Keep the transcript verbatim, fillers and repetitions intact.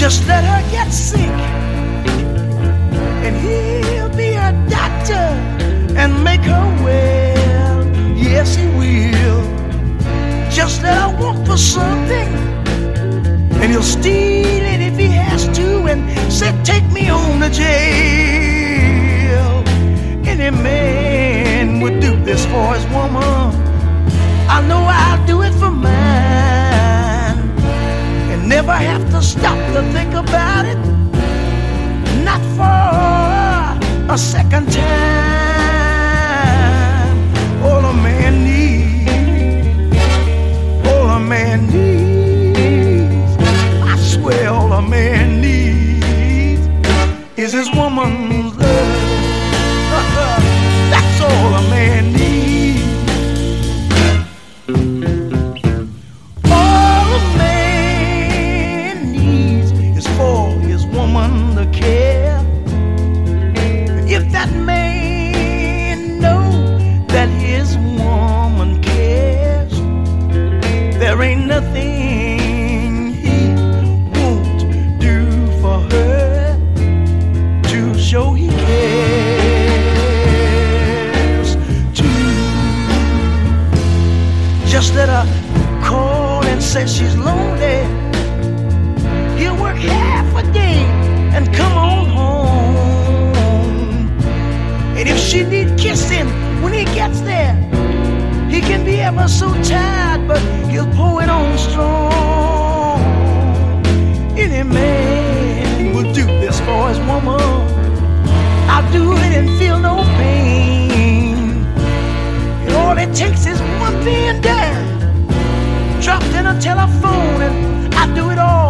Just let her get sick, and he'll be a doctor and make her well. Yes, he will. Just let her want for something, and he'll steal it if he has to, and say, take me on to jail. Any man would do this for his woman. I know I'll do it for mine, and never have to stop to think about it, not for a second time. All a man needs, all a man needs, I swear all a man needs is his woman's love. That's all a man needs. All a man needs is for his woman to care. If that man knows that his woman cares, there ain't nothing he won't do for her to show he cares too. Just let her call and say she's lonely. He'll work half a day and come on home. And if she need kissing when he gets there, he can be ever so tired, but he'll pour it on strong. Any man will do this for his woman. I'll do it and feel no pain. And all it takes is one thing down, dropped in a telephone, and I do it all